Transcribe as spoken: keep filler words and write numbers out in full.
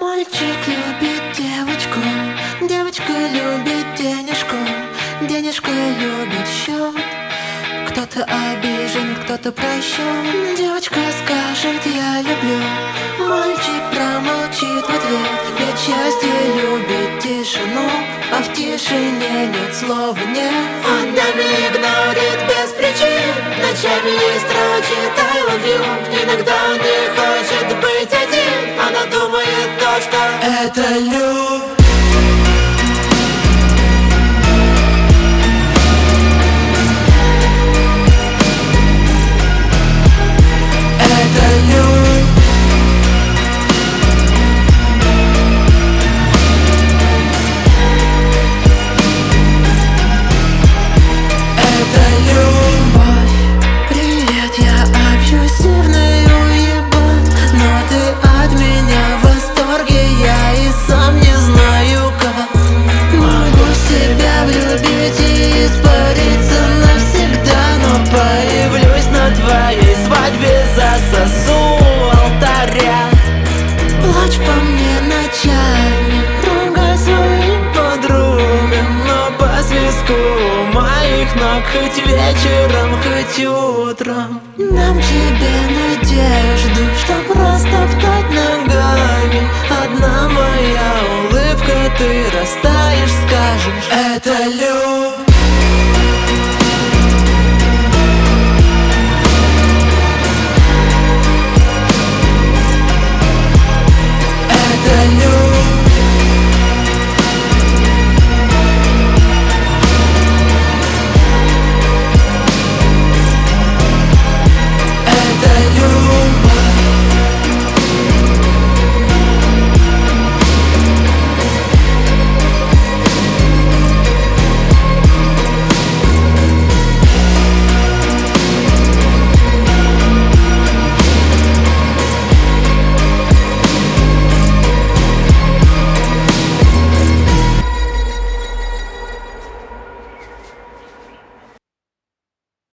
Мальчик любит девочку, девочка любит денежку, денежка любит счет. Кто-то обижен, кто-то прощен. Девочка скажет «я люблю», мальчик промолчит в ответ. Ведь счастье любит тишину, а в тишине нет слова «нет». Он днями игнорит без причин, ночами строчит «I love you». Иногда он не хочет быть один, она думает то, что это любовь. Засосу алтаря. Плачь по мне ночами, ругай своим подругам, но по свистку моих ног хоть вечером, хоть утром дам тебе надежду, что просто встать ногами. Одна моя улыбка, ты растаешь, скажешь это любовь.